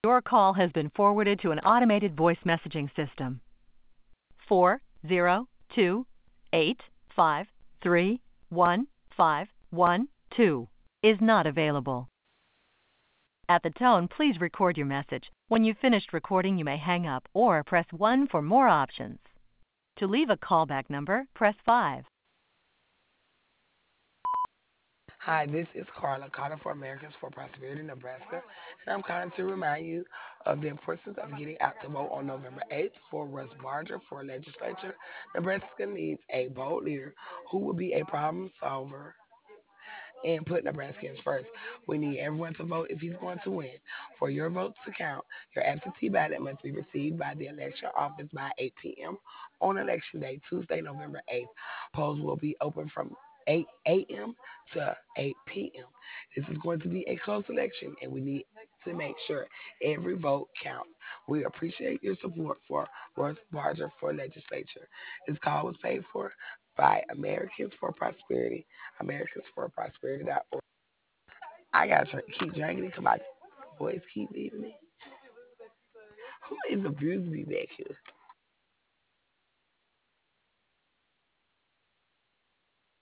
Your call has been forwarded to an automated voice messaging system. 402-853-1512 is not available. At the tone, please record your message. When you've finished recording, you may hang up or press 1 for more options. To leave a callback number, press 5. Hi, this is Carla, calling for Americans for Prosperity, Nebraska, and I'm calling to remind you of the importance of getting out to vote on November 8th for Russ Barger for legislature. Nebraska needs a bold leader who will be a problem solver and put Nebraskans first. We need everyone to vote if he's going to win. For your vote to count, your absentee ballot must be received by the election office by 8 p.m. on election day, Tuesday, November 8th. Polls will be open from 8 a.m. to 8 p.m. This is going to be a close election, and we need to make sure every vote counts. We appreciate your support for Russ Barger for legislature. This call was paid for by Americans for Prosperity, AmericasForProsperity.org. I gotta keep drinking it because my voice keep leaving me. Who is abusing me back here?